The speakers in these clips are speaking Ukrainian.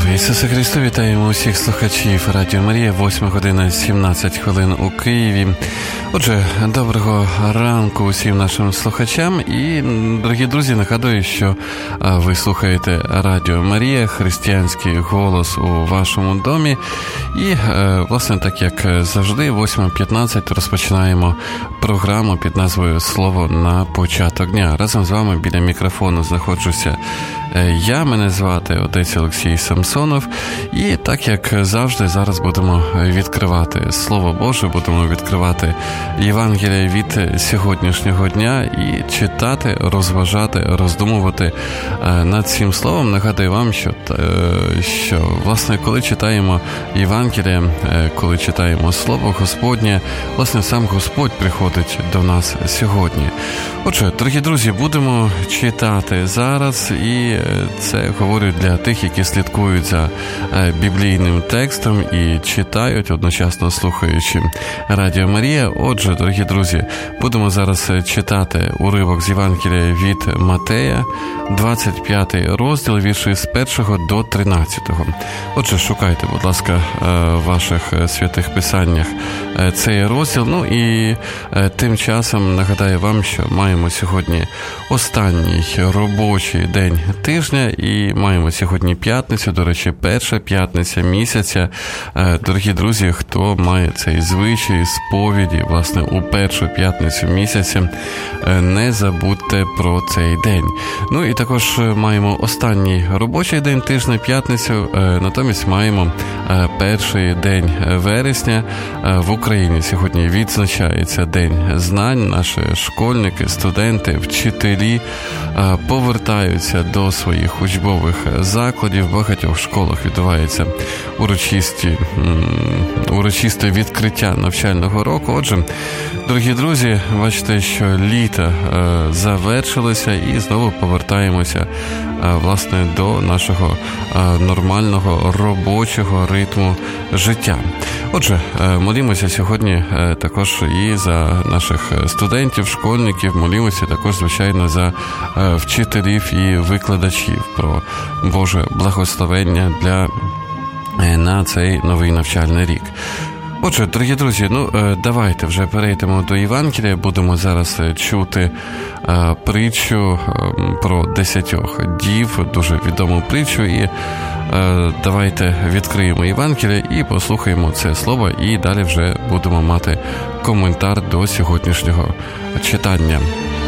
Ісусе Христу, вітаємо усіх слухачів Радіо Марія, 8 година 17 хвилин у Києві. Отже, доброго ранку усім нашим слухачам. І, дорогі друзі, нагадую, що ви слухаєте Радіо Марія, християнський голос у вашому домі. І, власне, так як завжди, 8:15 розпочинаємо програму під назвою «Слово на початок дня». Разом з вами біля мікрофону знаходжуся мене звати отець Олексій Самсонов, і так як завжди зараз будемо відкривати Слово Боже, будемо відкривати Євангеліє від сьогоднішнього дня і читати, розважати, роздумувати над цим словом. Нагадую вам, що власне, коли читаємо Євангеліє, коли читаємо Слово Господнє, власне, сам Господь приходить до нас сьогодні. Отже, дорогі друзі, будемо читати зараз, і це говорю для тих, які слідкують за біблійним текстом і читають, одночасно слухаючи Радіо Марія. Отже, дорогі друзі, будемо зараз читати уривок з Євангелія від Матея, 25 розділ, вірші з 1 до 13. Отже, шукайте, будь ласка, в ваших святих писаннях цей розділ. Ну і тим часом нагадаю вам, що маємо сьогодні останній робочий день тижня, і маємо сьогодні п'ятницю, до речі, перша п'ятниця місяця. Дорогі друзі, хто має цей звичай сповіді, власне, у першу п'ятницю місяця, не забудьте про цей день. Ну і також маємо останній робочий день тижня, п'ятницю, натомість маємо перший день вересня. В Україні сьогодні відзначається День знань. Наші школьники, студенти, вчителі повертаються до своїх учбових закладів. В багатьох школах відбувається урочисте відкриття навчального року. Отже, дорогі друзі, бачите, що літо завершилося і знову повертаємося, власне, до нашого нормального робочого ритму життя. Отже, молімося сьогодні також і за наших студентів, школьників, молімося також, звичайно, за вчителів і викладачів про Боже благословення на цей новий навчальний рік. Отже, дорогі друзі, давайте вже перейдемо до Євангелія. Будемо зараз чути притчу про 10 дів, дуже відому притчу. І давайте відкриємо Євангеліє і послухаємо це слово, і далі вже будемо мати коментар до сьогоднішнього читання.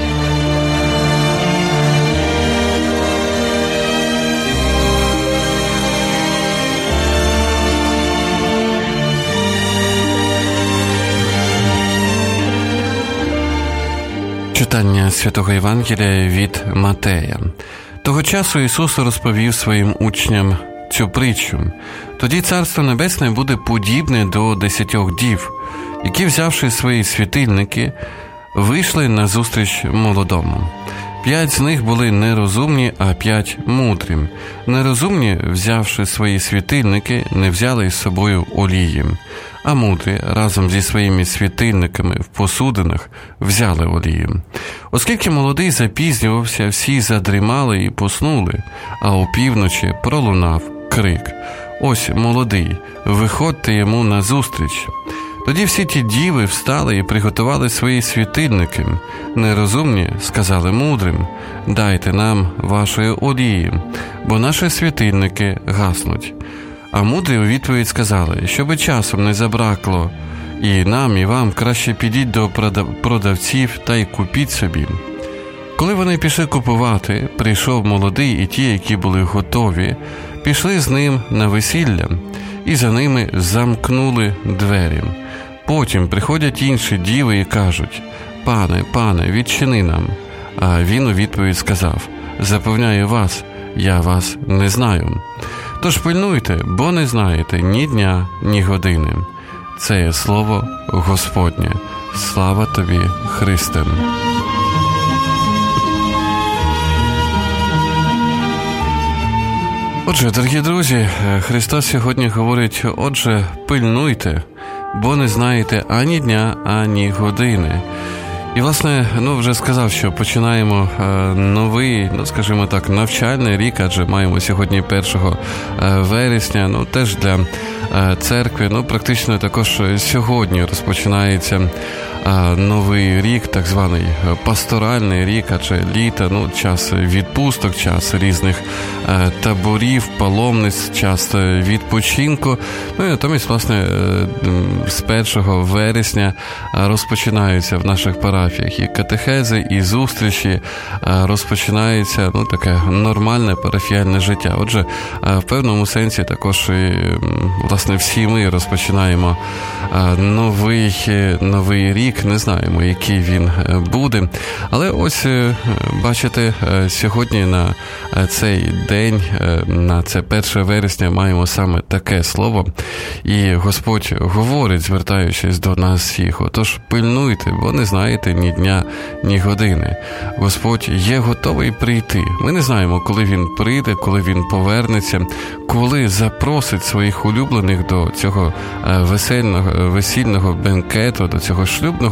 Читання Святого Євангелія від Матея. Того часу Ісус розповів своїм учням цю притчу. Тоді Царство Небесне буде подібне до 10 дів, які, взявши свої світильники, вийшли назустріч молодому. 5 з них були нерозумні, а 5 мудрі. Нерозумні, взявши свої світильники, не взяли із собою олії, а мудрі разом зі своїми світильниками в посудинах взяли олію. Оскільки молодий запізнювався, всі задрімали і поснули, а опівночі пролунав крик: «Ось молодий, виходьте йому назустріч!» Тоді всі ті діви встали і приготували свої світильники. Нерозумні сказали мудрим: «Дайте нам вашої олії, бо наші світильники гаснуть». А мудрі у відповідь сказали: «Щоби часом не забракло і нам, і вам, краще підіть до продавців та й купіть собі». Коли вони пішли купувати, прийшов молодий, і ті, які були готові, пішли з ним на весілля, і за ними замкнули двері. Потім приходять інші діви і кажуть: «Пане, відчини нам». А він у відповідь сказав: «Запевняю вас, я вас не знаю. Тож пильнуйте, бо не знаєте ні дня, ні години». Це є слово Господнє. Слава тобі, Христе. Отже, дорогі друзі, Христос сьогодні говорить: отже, пильнуйте, бо не знаєте ані дня, ані години. І, власне, вже сказав, що починаємо новий, скажімо так, навчальний рік, адже маємо сьогодні 1 вересня, теж для церкви, практично також сьогодні розпочинається новий рік, так званий пасторальний рік, адже літо, час відпусток, час різних таборів, паломниць, час відпочинку. І натомість, власне, з 1 вересня розпочинаються в наших парафіях і катехези, і зустрічі, розпочинається таке нормальне парафіяльне життя. Отже, в певному сенсі також власне всі ми розпочинаємо новий рік, не знаємо, який він буде. Але ось, бачите, сьогодні на цей день, на це 1 вересня маємо саме таке слово. І Господь говорить, звертаючись до нас всіх: отож пильнуйте, бо не знаєте ні дня, ні години. Господь є готовий прийти. Ми не знаємо, коли Він прийде, коли Він повернеться, коли запросить своїх улюблених до цього весільного бенкету, до цього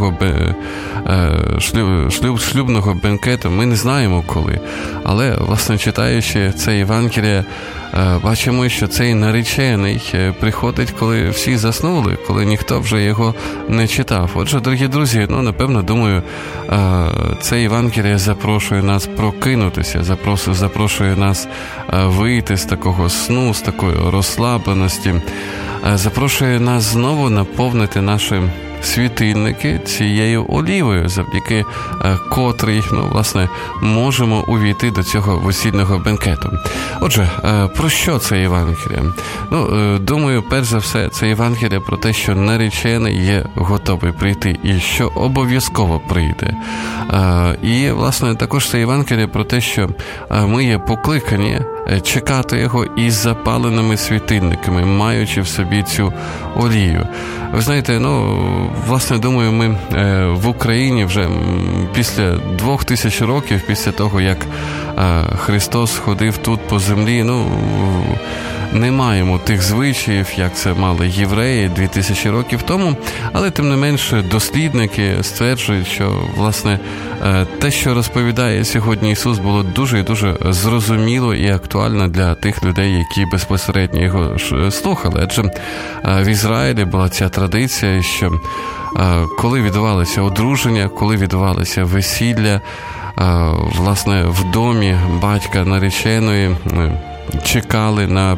шлюбного бенкету. Ми не знаємо коли. Але, власне, читаючи це Євангеліє, бачимо, що цей наречений приходить, коли всі заснули, коли ніхто вже його не читав. Отже, дорогі друзі, напевно, думаю, це Євангеліє запрошує нас прокинутися, запрошує нас вийти з такого сну, з такої розслабленості, запрошує нас знову наповнити наші світильники цією олівою, завдяки котрій, власне, можемо увійти до цього весільного бенкету. Отже, про що це Євангеліє? Думаю, перш за все, це Євангеліє про те, що наречений є готовий прийти і що обов'язково прийде. І, власне, також це Євангеліє про те, що ми є покликані чекати його із запаленими світильниками, маючи в собі цю олію. Ви знаєте, власне, думаю, ми в Україні вже після 2000 років, після того, як Христос ходив тут по землі, не маємо тих звичаїв, як це мали євреї 2000 років тому, але тим не менше дослідники стверджують, що, власне, те, що розповідає сьогодні Ісус, було дуже і дуже зрозуміло і актуально для тих людей, які безпосередньо його слухали. Адже в Ізраїлі була ця традиція, що коли відбувалося одруження, коли відбувалося весілля, власне, в домі батька нареченої чекали на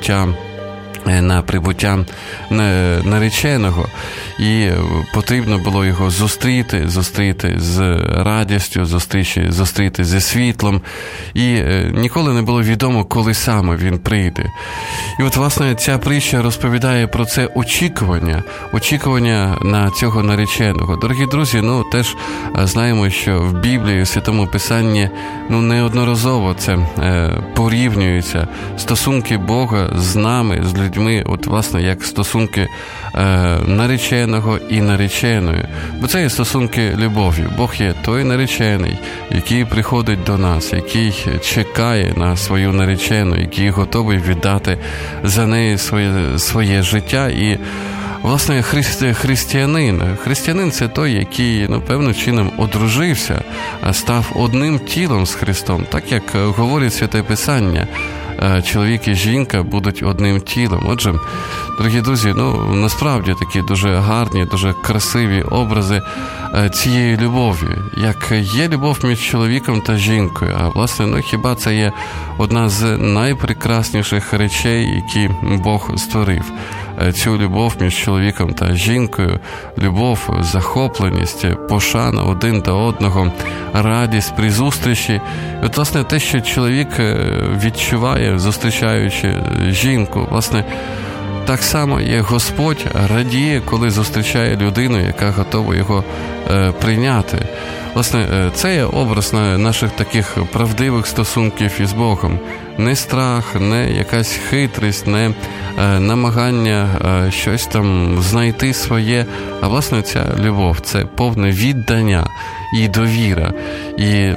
прибуття нареченого, і потрібно було його зустріти з радістю, зустріти зі світлом, і ніколи не було відомо, коли саме він прийде. І от, власне, ця притча розповідає про це очікування на цього нареченого. Дорогі друзі, теж знаємо, що в Біблії, в Святому Писанні, неодноразово це порівнюється стосунки Бога з нами, з людьми, от, власне, як стосунки нареченого і нареченої. Бо це є стосунки любові. Бог є той наречений, який приходить до нас, який чекає на свою наречену, який готовий віддати за неї своє життя. І, власне, християнин – це той, який, певним чином одружився, став одним тілом з Христом, так як говорить Святе Писання. Чоловік і жінка будуть одним тілом. Отже, дорогі друзі, насправді такі дуже гарні, дуже красиві образи цієї любові. Як є любов між чоловіком та жінкою, а, власне, хіба це є одна з найпрекрасніших речей, які Бог створив. Цю любов між чоловіком та жінкою, любов, захопленість, пошана один до одного, радість при зустрічі. І от, власне, те, що чоловік відчуває, зустрічаючи жінку, власне, так само є Господь радіє, коли зустрічає людину, яка готова його прийняти. Власне, це є образ наших таких правдивих стосунків із Богом. Не страх, не якась хитрість, не намагання щось там знайти своє, а, власне, ця любов – це повне віддання і довіра. І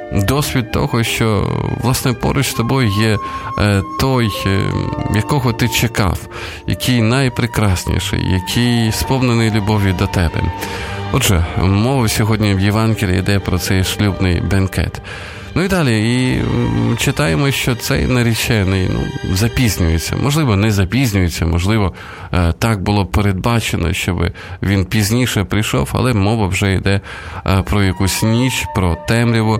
досвід того, що, власне, поруч з тобою є той, якого ти чекав, який найпрекрасніший, який сповнений любові до тебе. Отже, мова сьогодні в Євангелії йде про цей шлюбний бенкет. Ну і далі, і читаємо, що цей наречений запізнюється. Можливо, не запізнюється, можливо, так було передбачено, щоб він пізніше прийшов, але мова вже йде про якусь ніч, про темряву,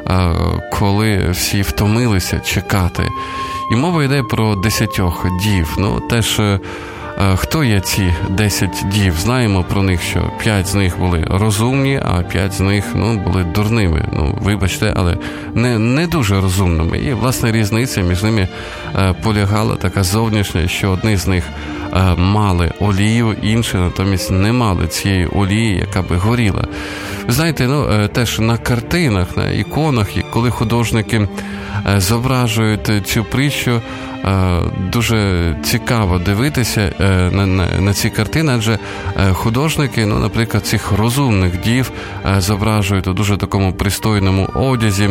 коли всі втомилися чекати. І мова йде про 10 дів. Теж хто є ці 10 дів? Знаємо про них, що 5 з них були розумні, а 5 з них були дурними. Вибачте, але не дуже розумними. І, власне, різниця між ними полягала така зовнішня, що одні з них мали олію, інші натомість не мали цієї олії, яка би горіла. Ви знаєте, теж на картинах, на іконах, коли художники зображують цю притчу, дуже цікаво дивитися на ці картини, адже художники, наприклад, цих розумних дів зображують у дуже такому пристойному одязі,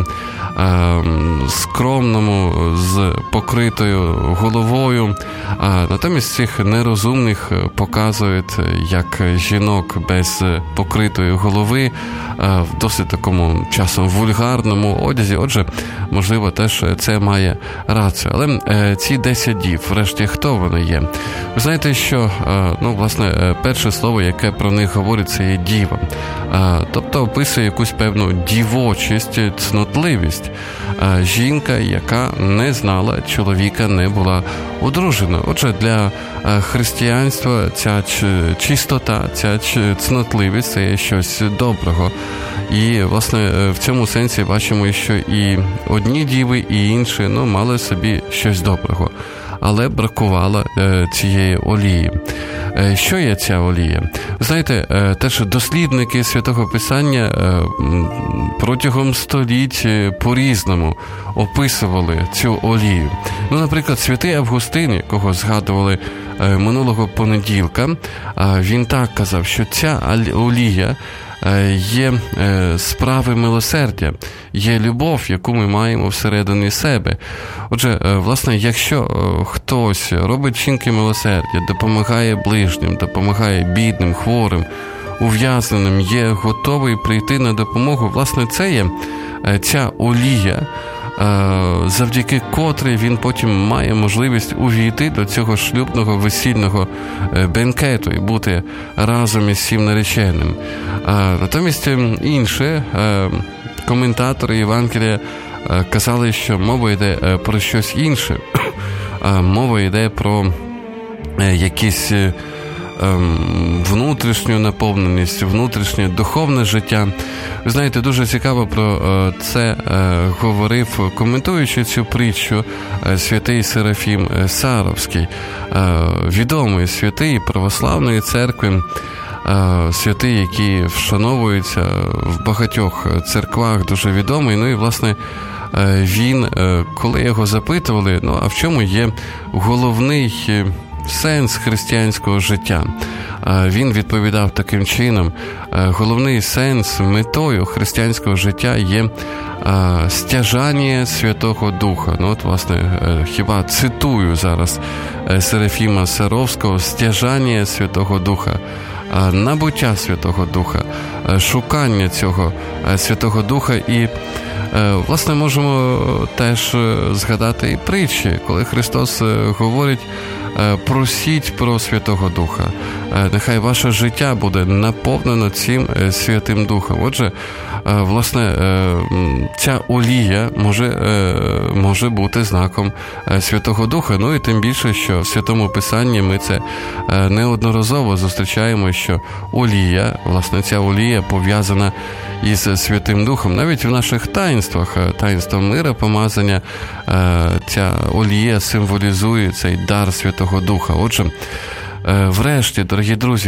скромному, з покритою головою, натомість цих нерозумних показують як жінок без покритої голови, в досить такому часом вульгарному одязі. Отже, можливо, теж це має рацію. Але ці 10 дів, врешті, хто вони є? Ви знаєте, що, власне, перше слово, яке про них говорить, це є діва. Тобто описує якусь певну дівочість, цнотливість. Жінка, яка не знала чоловіка, не була одружена. Отже, для християнства ця чистота, ця цнотливість – це є щось доброго. І, власне, в цьому сенсі бачимо, що і одні діви, і інші, мали собі щось доброго. Але бракувало цієї олії. Що є ця олія? Знаєте, теж дослідники Святого Писання протягом століть по-різному описували цю олію. Наприклад, святий Августин, якого згадували минулого понеділка, він так казав, що ця олія є справи милосердя, є любов, яку ми маємо всередині себе. Отже, власне, якщо хтось робить вчинки милосердя, допомагає ближнім, допомагає бідним, хворим, ув'язненим, є готовий прийти на допомогу, власне, це є ця олія, завдяки котрій він потім має можливість увійти до цього шлюбного весільного бенкету і бути разом із цим нареченим. Натомість інші коментатори Євангелія казали, що мова йде про щось інше. Мова йде про якісь внутрішню наповненість, внутрішнє духовне життя. Ви знаєте, дуже цікаво про це говорив, коментуючи цю притчу, святий Серафім Саровський, відомий святий православної церкви, святий, який вшановується в багатьох церквах, дуже відомий. І, власне, він, коли його запитували, а в чому є головний сенс християнського життя, він відповідав таким чином: головний сенс, метою християнського життя є стяжання Святого Духа. Власне, хіба цитую зараз Серафіма Саровського: стяжання Святого Духа, набуття Святого Духа, шукання цього Святого Духа. І, власне, можемо теж згадати і притчі, коли Христос говорить: просіть про Святого Духа. Нехай ваше життя буде наповнено цим Святим Духом. Отже, власне, ця олія може бути знаком Святого Духа. І тим більше, що в Святому Писанні ми це неодноразово зустрічаємо, що олія, власне, ця олія пов'язана із Святим Духом. Навіть в наших таїнствах, таїнство мира, помазання, ця олія символізує цей дар Святого Духа. Отже, врешті, дорогі друзі,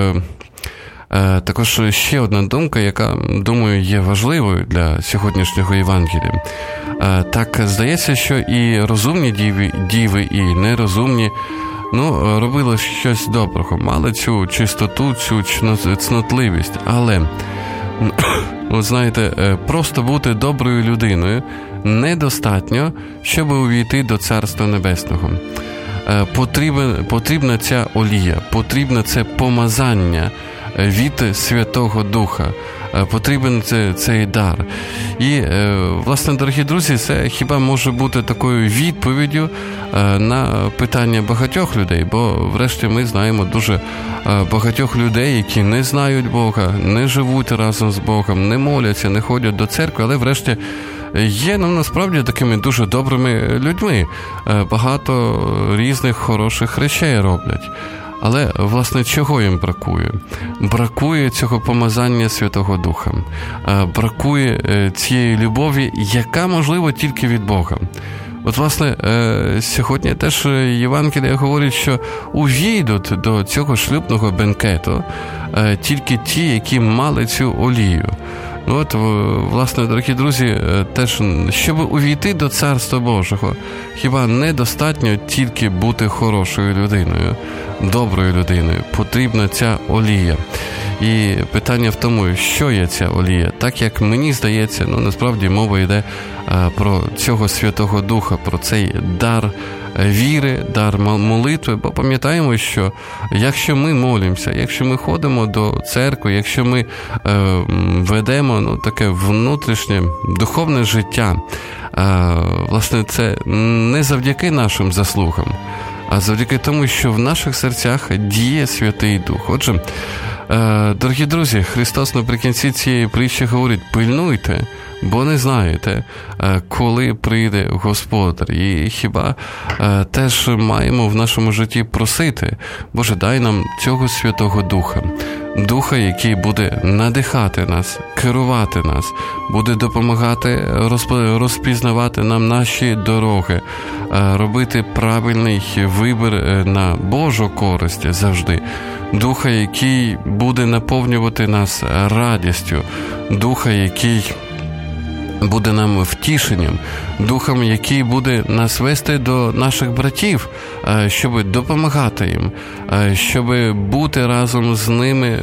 також ще одна думка, яка, думаю, є важливою для сьогоднішнього Євангелія. Так, здається, що і розумні діви, і нерозумні робили щось доброго, мали цю чистоту, цю цнотливість, але От знаєте, просто бути доброю людиною недостатньо, щоб увійти до Царства Небесного. Потрібна ця олія, потрібне це помазання від Святого Духа, потрібен цей дар. І, власне, дорогі друзі, це хіба може бути такою відповіддю на питання багатьох людей, бо врешті ми знаємо дуже багатьох людей, які не знають Бога, не живуть разом з Богом, не моляться, не ходять до церкви, але врешті є, насправді, такими дуже добрими людьми. Багато різних хороших речей роблять. Але, власне, чого їм бракує? Бракує цього помазання Святого Духа. Бракує цієї любові, яка, можливо, тільки від Бога. От, власне, сьогодні теж Євангелія говорить, що увійдуть до цього шлюбного бенкету тільки ті, які мали цю олію. От, власне, дорогі друзі, теж, щоб увійти до Царства Божого, хіба недостатньо тільки бути хорошою людиною, доброю людиною, потрібна ця олія. І питання в тому, що є ця олія. Так як мені здається, насправді мова йде про цього Святого Духа, про цей дар віри, дар молитви, бо пам'ятаємо, що якщо ми молимося, якщо ми ходимо до церкви, якщо ми ведемо таке внутрішнє духовне життя, власне, це не завдяки нашим заслугам, а завдяки тому, що в наших серцях діє Святий Дух. Отже, дорогі друзі, Христос наприкінці цієї притчі говорить: пильнуйте, бо не знаєте, коли прийде Господар. І хіба теж маємо в нашому житті просити: Боже, дай нам цього Святого Духа, Духа, який буде надихати нас, керувати нас, буде допомагати розпізнавати нам наші дороги, робити правильний вибір на Божу користь завжди. Духа, який буде наповнювати нас радістю, Духа, який буде нам втішенням, Духом, який буде нас вести до наших братів, щоб допомагати їм, щоб бути разом з ними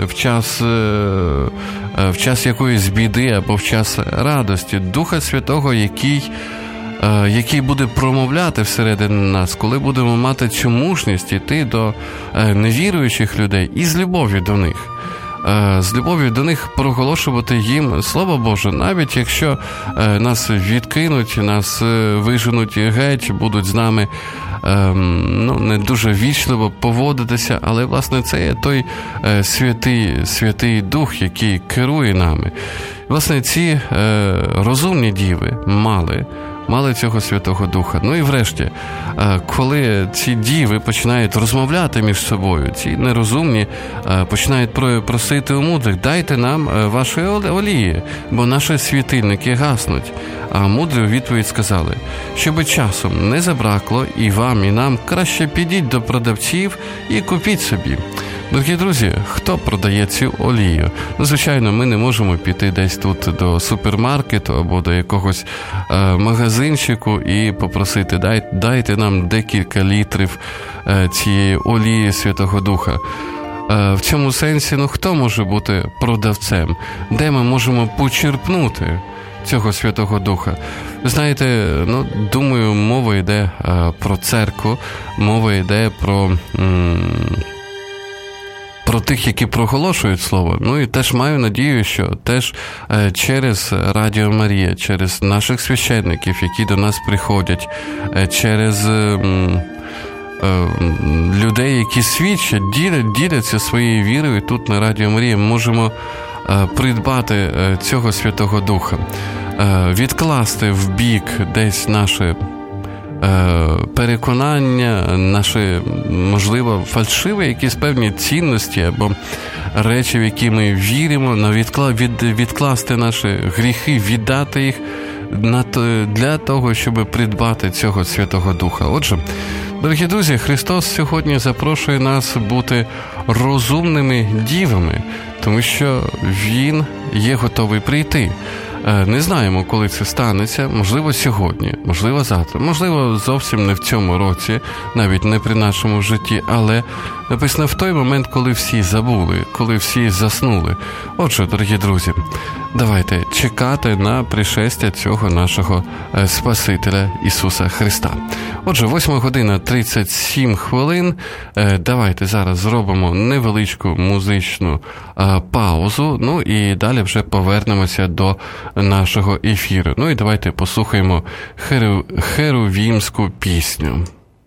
в час якоїсь біди або в час радості. Духа Святого, який буде промовляти всередині нас, коли будемо мати цю мужність іти до невіруючих людей і з любов'ю до них. З любов'ю до них проголошувати їм Слово Боже, навіть якщо нас відкинуть, нас виженуть геть, будуть з нами не дуже вічливо поводитися, але, власне, це є той святий Дух, який керує нами. Власне, ці розумні діви мали цього Святого Духа. І врешті, коли ці діви починають розмовляти між собою, ці нерозумні починають просити у мудрих: дайте нам вашої олії, бо наші світильники гаснуть. А мудрі у відповідь сказали: щоби часом не забракло і вам, і нам, краще підіть до продавців і купіть собі. Дорогі друзі, хто продає цю олію? Звичайно, ми не можемо піти десь тут до супермаркету або до якогось магазинчику і попросити: дайте нам декілька літрів цієї олії Святого Духа. В цьому сенсі, хто може бути продавцем? Де ми можемо почерпнути цього Святого Духа? Ви знаєте, думаю, мова йде про церкву, мова йде про тих, які проголошують Слово. І теж маю надію, що теж через Радіо Марія, через наших священників, які до нас приходять, через людей, які свідчать, діляться своєю вірою тут на Радіо Марія, можемо придбати цього Святого Духа, відкласти в бік десь наше переконання, наші, можливо, фальшиві якісь певні цінності або речі, в які ми віримо, відкласти наші гріхи, віддати їх для того, щоб придбати цього Святого Духа. Отже, дорогі друзі, Христос сьогодні запрошує нас бути розумними дівами, тому що Він є готовий прийти. Не знаємо, коли це станеться, можливо, сьогодні, можливо, завтра, можливо, зовсім не в цьому році, навіть не при нашому житті, але написано в той момент, коли всі забули, коли всі заснули. Отже, дорогі друзі, давайте чекати на пришестя цього нашого Спасителя Ісуса Христа. Отже, 8:37. Давайте зараз зробимо невеличку музичну паузу, ну і далі вже повернемося до нашого ефіру. Ну і давайте послухаємо херувімську пісню.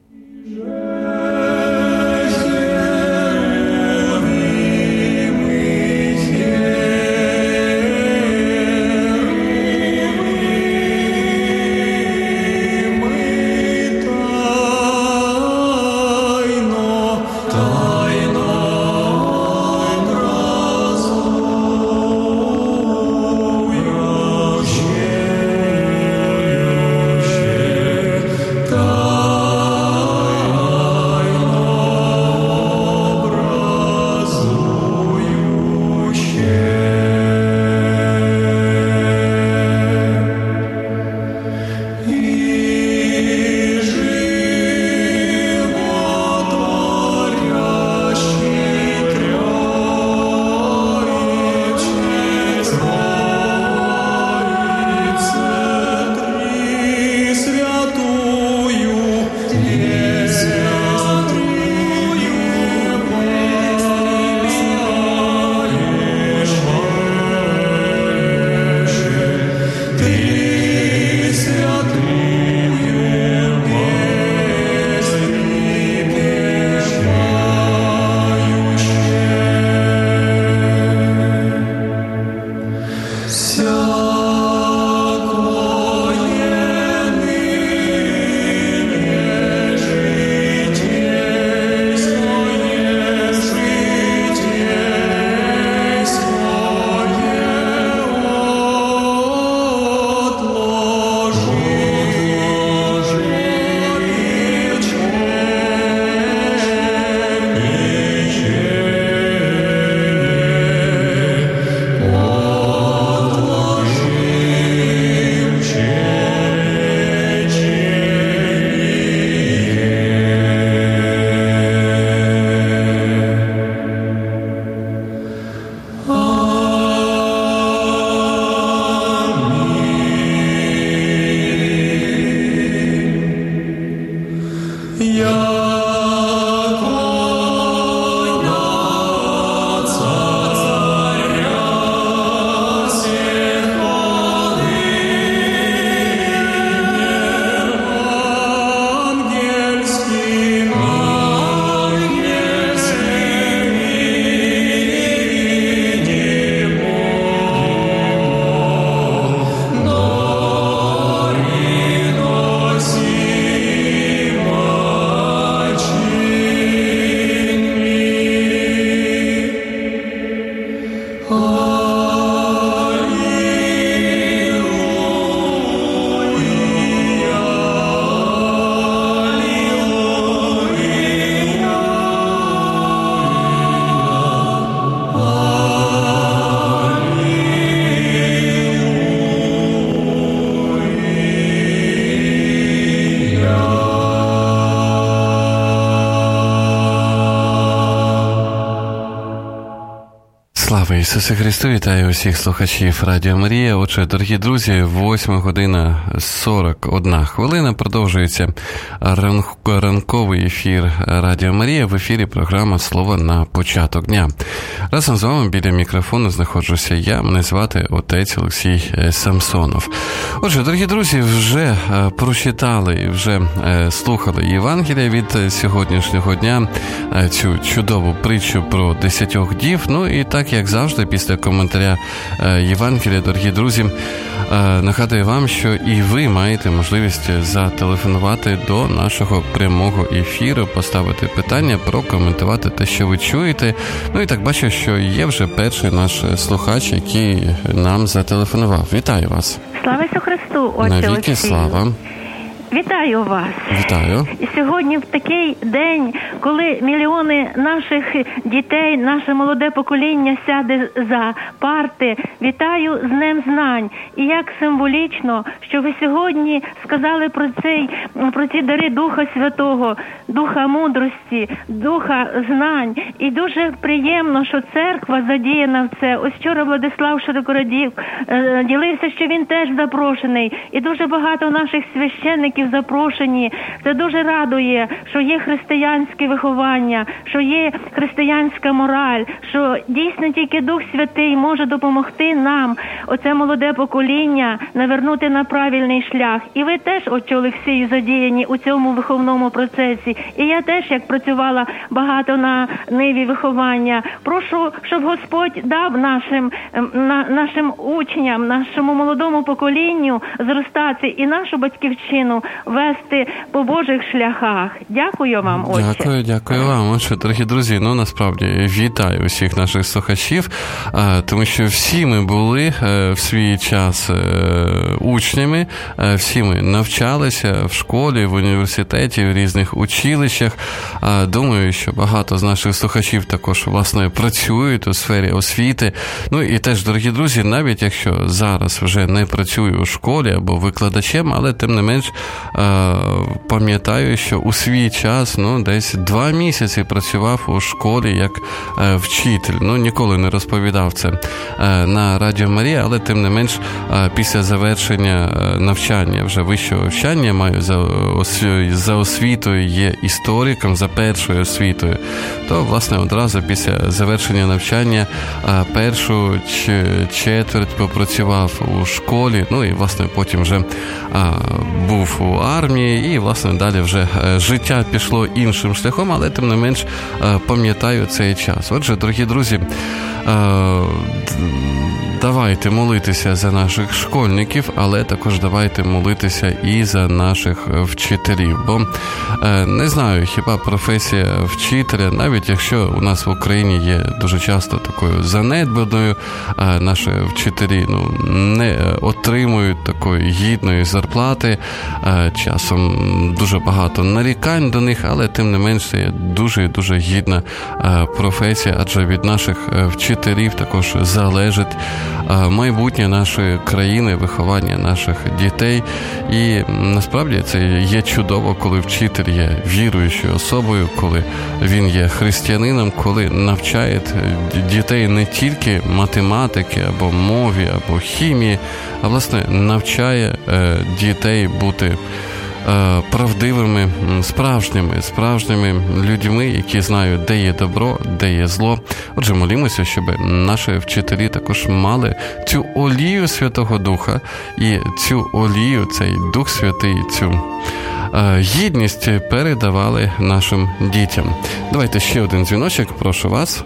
Слава Ісусу Христу! Вітаю усіх слухачів Радіо Марія. Отже, дорогі друзі, 8:41 продовжується ранковий ефір Радіо Марія. В ефірі програма «Слово на початок дня». Разом з вами біля мікрофону знаходжуся я. Мене звати отець Олексій Самсонов. Отже, дорогі друзі, вже прочитали і вже слухали Євангелія від сьогоднішнього дня, цю чудову притчу про 10 дів. Ну і так, як завжди, після коментаря Євангелія, дорогі друзі, нагадую вам, що і ви маєте можливість зателефонувати до нашого прямого ефіру, поставити питання, прокоментувати те, що ви чуєте. Ну і так бачу, що є вже перший наш слухач, який нам зателефонував. Вітаю вас! Слава Ісусу Христу, отче Навіки слава! Вітаю вас. Вітаю. І сьогодні в такий день, коли мільйони наших дітей, наше молоде покоління сяде за парти, вітаю з Днем Знань. І як символічно, що ви сьогодні сказали про ці дари Духа Святого, Духа мудрості, Духа знань. І дуже приємно, що церква задіяна в це. Ось вчора Владислав Широкородів ділився, що він теж запрошений. І дуже багато наших священників запрошені. Це дуже радує, що є християнське виховання, що є християнська мораль, що дійсно тільки Дух Святий може допомогти нам, оце молоде покоління, навернути на правильний шлях. І ви теж, отче Олексію, задіяні у цьому виховному процесі. І я теж, як працювала багато на ниві виховання, прошу, щоб Господь дав нашим учням, нашому молодому поколінню зростати і нашу батьківщину вести по Божих шляхах. Дякую вам, отче. Дякую вам, отче. Дорогі друзі, насправді вітаю усіх наших слухачів, тому що всі ми були в свій час учнями, всі ми навчалися в школі, в університеті, в різних училищах. Думаю, що багато з наших слухачів також, власне, працюють у сфері освіти. І теж, дорогі друзі, навіть якщо зараз вже не працюю у школі або викладачем, але тим не менш пам'ятаю, що у свій час, десь 2 місяці працював у школі як вчитель. Ніколи не розповідав це на Радіо Марія, але тим не менш після завершення навчання, вже вищого навчання, маю за освітою, є істориком, за першою освітою, то, власне, одразу після завершення навчання першу четверть попрацював у школі, і, власне, потім вже був у армії, і, власне, далі вже життя пішло іншим шляхом, але, тим не менш, пам'ятаю цей час. Отже, дорогі друзі, давайте молитися за наших школьників, але також давайте молитися і за наших вчителів. Бо не знаю, хіба професія вчителя, навіть якщо у нас в Україні є дуже часто такою занедбаною, наші вчителі не отримують такої гідної зарплати, часом дуже багато нарікань до них, але тим не менш це є дуже гідна професія, адже від наших вчителів також залежить майбутнє нашої країни, виховання наших дітей. І насправді це є чудово, коли вчитель є віруючою особою, коли він є християнином, коли навчає дітей не тільки математики або мові, або хімії, а, власне, навчає дітей бути правдивими, справжніми людьми, які знають, де є добро, де є зло. Отже, молімося, щоб наші вчителі також мали цю олію Святого Духа, і цю олію, цей Дух Святий, цю гідність передавали нашим дітям. Давайте ще один дзвіночок, прошу вас.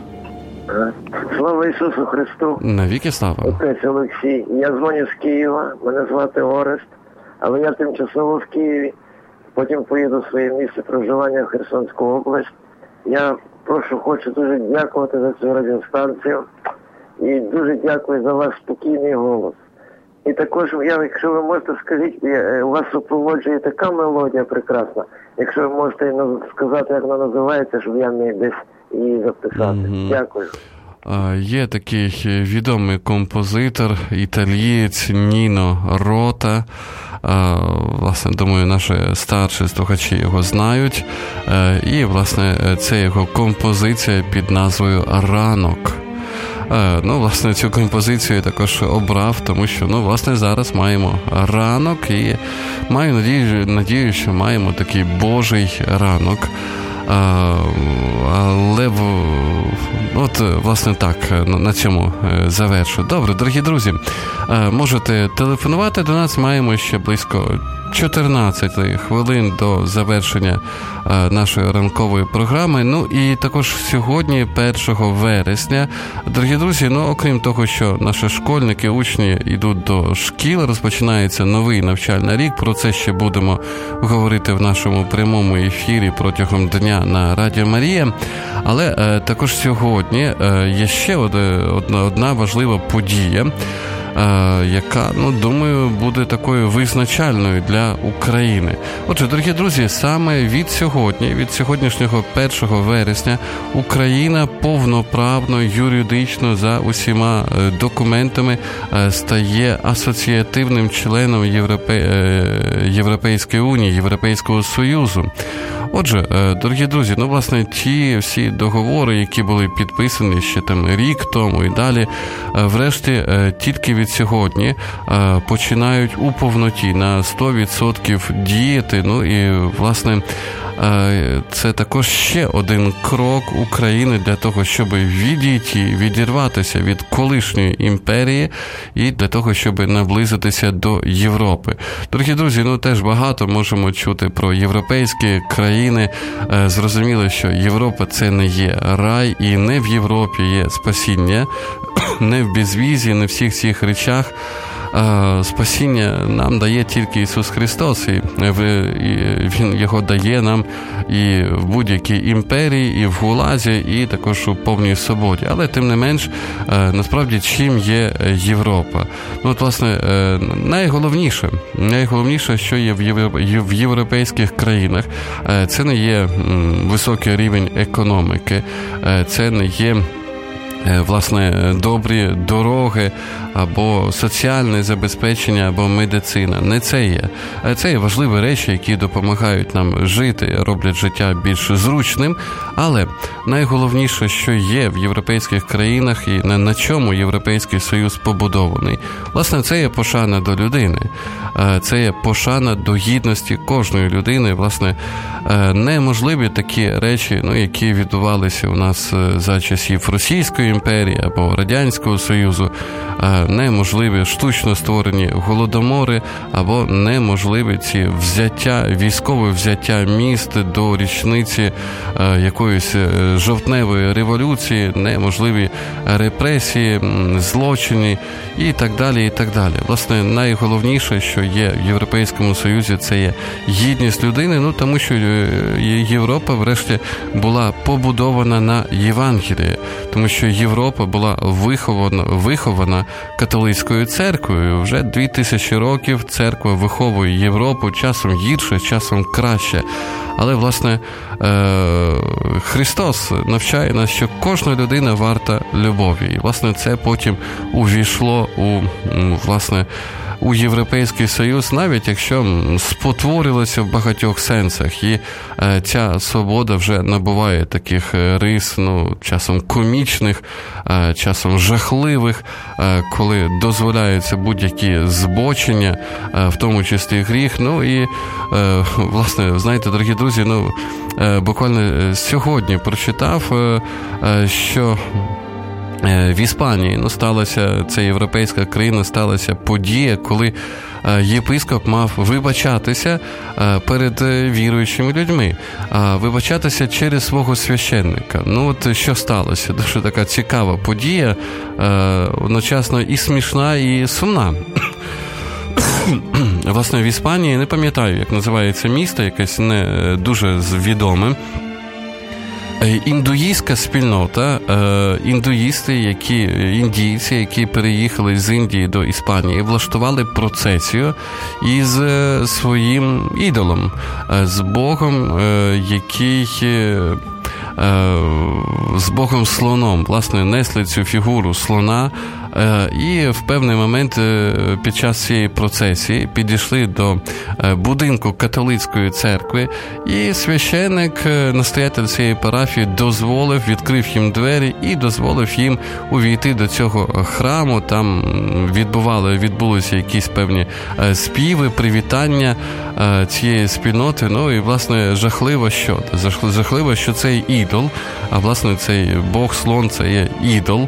Слава Ісусу Христу! Навіки слава! Отець Олексій, я дзвоню з Києва, мене звати Орест, але я тимчасово в Києві, потім поїду в своє місце проживання в Херсонську область. Я хочу дуже дякувати за цю радіостанцію і дуже дякую за ваш спокійний голос. І також, якщо ви можете, скажіть, у вас супроводжує така мелодія прекрасна, якщо ви можете сказати, як вона називається, щоб я міг десь її записати. Дякую. Є такий відомий композитор, італієць Ніно Рота. Власне, думаю, наші старші слухачі його знають. І, власне, це його композиція під назвою «Ранок». Власне, цю композицію я також обрав, тому що, власне, зараз маємо ранок і маю надію, що маємо такий Божий ранок. Але, власне, так, на цьому завершу. Добре, дорогі друзі, можете телефонувати до нас, маємо ще близько 14 хвилин до завершення нашої ранкової програми. І також сьогодні, 1 вересня, дорогі друзі, окрім того, що наші школьники, учні йдуть до шкіл, розпочинається новий навчальний рік. Про це ще будемо говорити в нашому прямому ефірі протягом дня на Радіо Марія. Але також сьогодні є ще одна важлива подія. яка, думаю, буде такою визначальною для України. Отже, дорогі друзі, саме від сьогоднішнього 1 вересня Україна повноправно, юридично за усіма документами стає асоціативним членом Європейської Унії, Європейського Союзу. Отже, дорогі друзі, власне, ті всі договори, які були підписані ще рік тому і далі, врешті, тільки від сьогодні починають у повноті на 100% діяти. І, власне, це також ще один крок України для того, щоб відірватися від колишньої імперії і для того, щоб наблизитися до Європи. Дорогі друзі, теж багато можемо чути про європейські країни. Зрозуміло, що Європа – це не є рай, і не в Європі є спасіння, не в безвізі, не в всіх цих речах. Спасіння нам дає тільки Ісус Христос, і Він його дає нам і в будь-якій імперії, і в ГУЛАЗі, і також у повній свободі. Але, тим не менш, насправді, чим є Європа? Власне, найголовніше, що є в європейських країнах, це не є високий рівень економіки, це не є власне, добрі дороги, або соціальне забезпечення, або медицина. Не це є. Це є важливі речі, які допомагають нам жити, роблять життя більш зручним, але найголовніше, що є в європейських країнах і на чому Європейський Союз побудований, власне, це є пошана до людини. Це є пошана до гідності кожної людини. Власне, неможливі такі речі, які відбувалися у нас за часів Російської імперії або Радянського Союзу, неможливі штучно створені голодомори, або неможливі ці військове взяття міст до річниці якоїсь жовтневої революції, неможливі репресії, злочини і так далі, і так далі. Власне, найголовніше, що є в Європейському Союзі, це є гідність людини, тому що Європа, врешті, була побудована на Євангелії, тому що Європа була вихована католицькою церквою. Вже 2000 років церква виховує Європу, часом гірше, часом краще. Але, власне, Христос навчає нас, що кожна людина варта любові. І, власне, це потім увійшло у Європейський Союз, навіть якщо спотворилося в багатьох сенсах. І ця свобода вже набуває таких рис, часом комічних, часом жахливих, коли дозволяються будь-які збочення, в тому числі гріх. І, власне, знаєте, дорогі друзі, буквально сьогодні прочитав, що в Іспанії це європейська країна, сталася подія, коли єпископ мав вибачатися перед віруючими людьми, вибачатися через свого священника. Що сталося? Дуже така цікава подія, одночасно і смішна, і сумна. Власне, в Іспанії, не пам'ятаю, як називається місто, якесь не дуже відоме, індуїстська спільнота, індійці, які переїхали з Індії до Іспанії, влаштували процесію із своїм ідолом, з Богом, з Богом слоном. Власне, несли цю фігуру слона, і в певний момент під час цієї процесії підійшли до будинку католицької церкви, і священник, настоятель цієї парафії, відкрив їм двері і дозволив їм увійти до цього храму. Там відбулися якісь певні співи, привітання цієї спільноти. І, власне, жахливо, що цей ідол, а, власне, цей Бог-слон, це є ідол,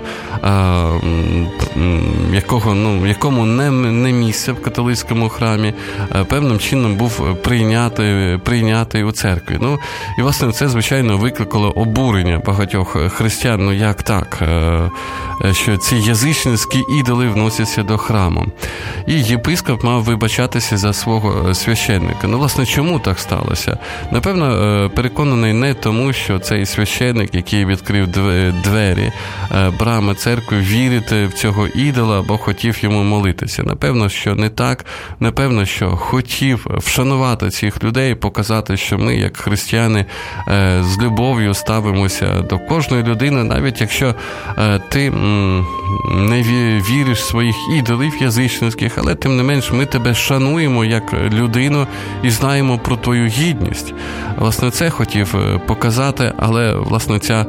якому не місце в католицькому храмі, певним чином був прийнятий у церкві. І, власне, це, звичайно, викликало обурення багатьох християн. Як так? що ці язичницькі ідоли вносяться до храму. І єпископ мав вибачатися за свого священника. Ну, власне, чому так сталося? Напевно, переконаний не тому, що цей священник, який відкрив двері, брами церкви, вірити в цього ідола або хотів йому молитися. Напевно, що не так. Напевно, що хотів вшанувати цих людей, показати, що ми, як християни, з любов'ю ставимося до кожної людини, навіть якщо ти не віриш в своїх ідолів язичницьких, але тим не менш ми тебе шануємо як людину і знаємо про твою гідність. Власне, це хотів показати, але, власне, ця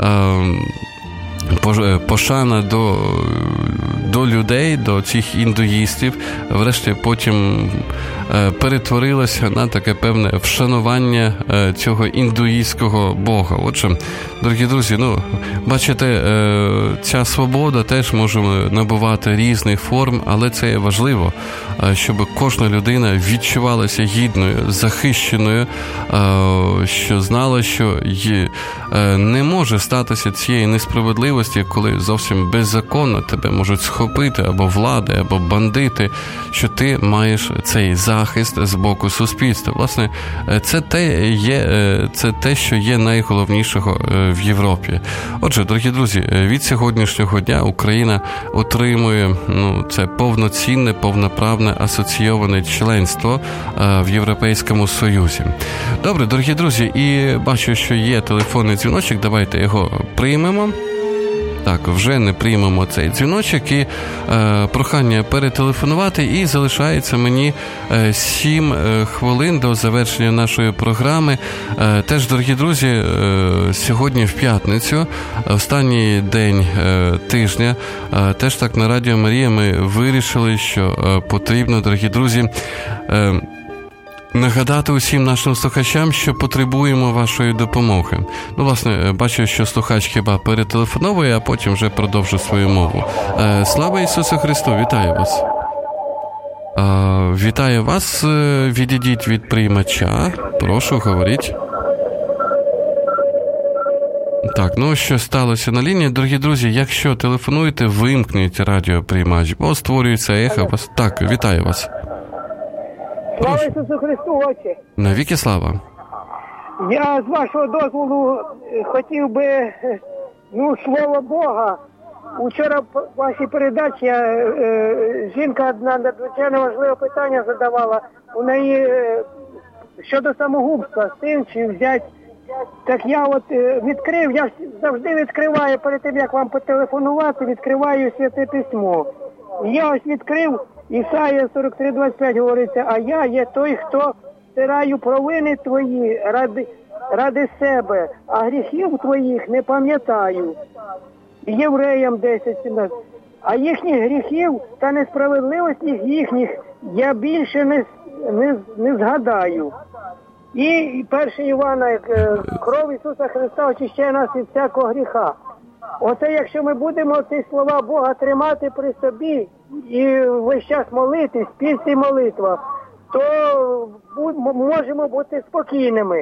пошана до людей, до цих індуїстів, врешті потім перетворилося на таке певне вшанування цього індуїстського Бога. Отже, дорогі друзі, бачите, ця свобода теж може набувати різних форм, але це є важливо, щоб кожна людина відчувалася гідною, захищеною, що знала, що не може статися цієї несправедливості, коли зовсім беззаконно тебе можуть схопити або влади, або бандити, що ти маєш цей захист з боку суспільства. Власне, це те, що є найголовнішого в Європі. Отже, дорогі друзі, від сьогоднішнього дня Україна отримує це повноцінне, повноправне асоційоване членство в Європейському Союзі. Добре, дорогі друзі, і бачу, що є телефонний дзвіночок, давайте його приймемо. Так, вже не приймемо цей дзвіночок і прохання перетелефонувати, і залишається мені 7 хвилин до завершення нашої програми. Теж, дорогі друзі, сьогодні в п'ятницю, останній день тижня, теж так на Радіо Марія ми вирішили, що потрібно, дорогі друзі, нагадати усім нашим слухачам, що потребуємо вашої допомоги. Власне, бачу, що слухач хіба перетелефоновує, а потім вже продовжить свою мову. Слава Ісусу Христу! Вітаю вас! Вітаю вас! Відійдіть від приймача. Прошу, говоріть. Так, що сталося на лінії? Дорогі друзі, якщо телефонуєте, вимкніть радіоприймач, бо створюється ехо. Так, вітаю вас. Слава Ісусу Христу, отче! Навіки слава! Я, з вашого дозволу, хотів би, слово Бога. Учора в вашій передачі жінка одна надзвичайно важливе питання задавала. У неї щодо самогубства, син чи взять. Так я відкрив, я завжди відкриваю, перед тим, як вам потелефонувати, відкриваю Святе Письмо. І я ось відкрив, Ісая 43:25 говориться, а я є той, хто стираю провини твої ради себе, а гріхів твоїх не пам'ятаю. І Євреям 10:17. А їхніх гріхів та несправедливості їхніх я більше не згадаю. І 1 Івана, кров Ісуса Христа очищає нас від всякого гріха. Оце якщо ми будемо ці слова Бога тримати при собі і весь час молитись, після молитва, то можемо бути спокійними.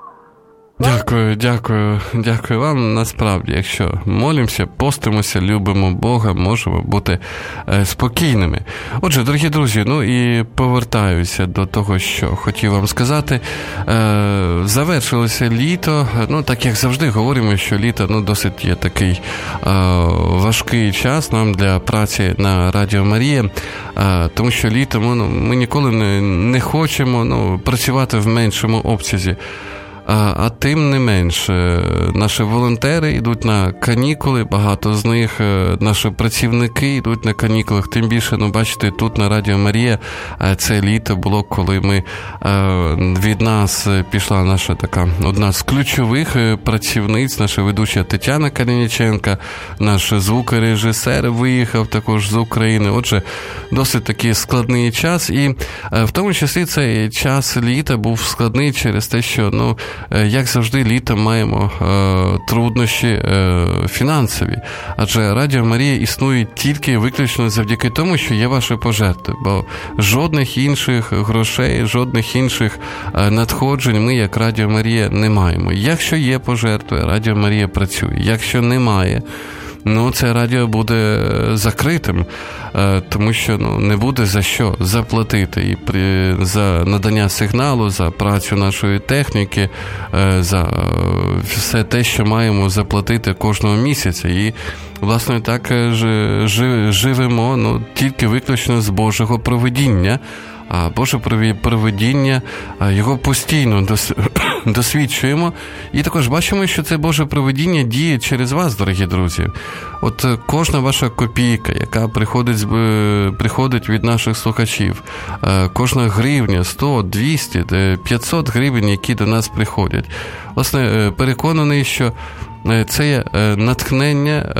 Дякую вам. Насправді, якщо молимося, постимося, любимо Бога, можемо бути спокійними. Отже, дорогі друзі, і повертаюся до того, що хотів вам сказати. Завершилося літо. Так як завжди говоримо, що літо досить є такий важкий час нам для праці на Радіо Марія, тому що літом ми ніколи не хочемо працювати в меншому обсязі. А тим не менш, наші волонтери йдуть на канікули, багато з них, наші працівники йдуть на канікулах, тим більше, бачите, тут на Радіо Марія це літо було, коли ми, від нас пішла наша така, одна з ключових працівниць, наша ведуча Тетяна Калініченка, наш звукорежисер виїхав також з України. Отже, досить такий складний час, і в тому числі цей час літа був складний через те, що, як завжди, літом маємо труднощі фінансові. Адже Радіо Марія існує тільки виключно завдяки тому, що є ваші пожертви. Бо жодних інших грошей, жодних інших надходжень ми, як Радіо Марія, не маємо. Якщо є пожертви, Радіо Марія працює. Якщо немає, це радіо буде закритим, тому що не буде за що заплатити і за надання сигналу, за працю нашої техніки, за все те, що маємо заплатити кожного місяця. І, власне, так живемо тільки виключно з Божого провидіння. А Боже провидіння, його постійно досвідчуємо. І також бачимо, що це Боже провидіння діє через вас, дорогі друзі. От кожна ваша копійка, яка приходить від наших слухачів, кожна гривня, 100, 200, 500 гривень, які до нас приходять. Власне, переконаний, що це є натхнення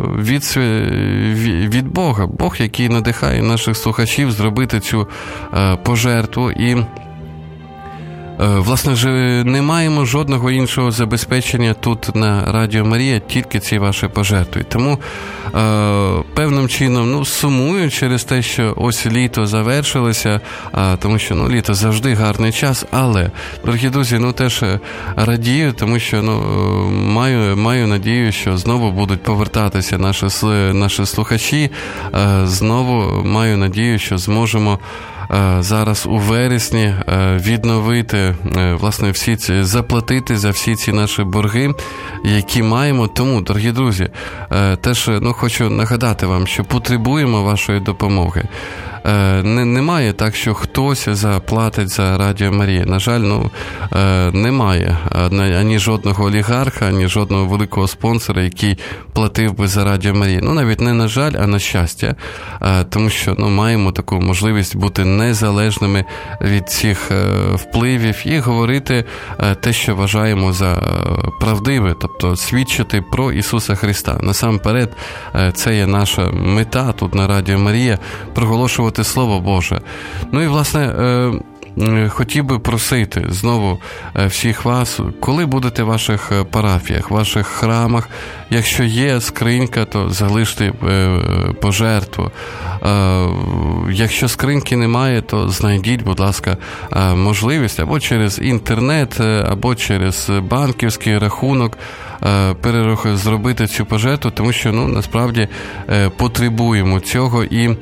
від Бога. Бог, який надихає наших слухачів зробити цю пожертву. І, власне, не маємо жодного іншого забезпечення тут на Радіо Марія, тільки ці ваші пожертви. Тому певним чином сумую через те, що ось літо завершилося, тому що літо завжди гарний час, але, дорогі друзі, теж радію, тому що маю надію, що знову будуть повертатися наші слухачі, знову маю надію, що зможемо зараз у вересні відновити, власне, заплатити за всі ці наші борги, які маємо. Тому, дорогі друзі, теж хочу нагадати вам, що потребуємо вашої допомоги. Немає так, що хтось заплатить за Радіо Марія. На жаль, немає ані жодного олігарха, ані жодного великого спонсора, який платив би за Радіо Марія. Навіть не на жаль, а на щастя. Тому що маємо таку можливість бути незалежними від цих впливів і говорити те, що вважаємо за правдиве, тобто свідчити про Ісуса Христа. Насамперед, це є наша мета тут на Радіо Марія – проголошувати Слово Боже. І, власне, хотів би просити знову всіх вас, коли будете в ваших парафіях, в ваших храмах, якщо є скринька, то залиште пожертву. Якщо скриньки немає, то знайдіть, будь ласка, можливість або через інтернет, або через банківський рахунок зробити цю пожертву, тому що, насправді, потребуємо цього і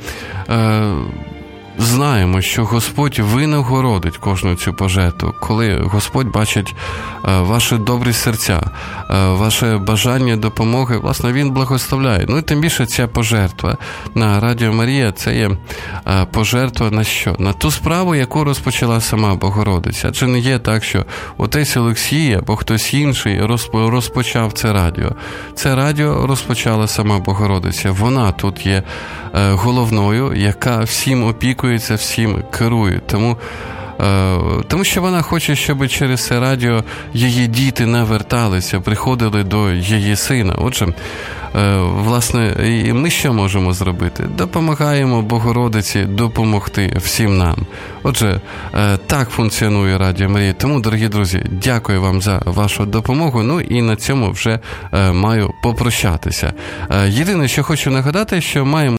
знаємо, що Господь винагородить кожну цю пожертву, коли Господь бачить ваші добрі серця, ваше бажання допомоги, власне, Він благословляє. І тим більше ця пожертва на Радіо Марія – це є пожертва на що? На ту справу, яку розпочала сама Богородиця. Адже не є так, що отець Олексій або хтось інший розпочав це радіо. Це радіо розпочала сама Богородиця. Вона тут є головною, яка всім опікується, всім керує. Тому що вона хоче, щоб через це радіо її діти наверталися, приходили до її сина. Отже, власне, і ми що можемо зробити? Допомагаємо Богородиці допомогти всім нам. Отже, так функціонує Радіо Марія. Тому, дорогі друзі, дякую вам за вашу допомогу. І на цьому вже маю попрощатися. Єдине, що хочу нагадати, що маємо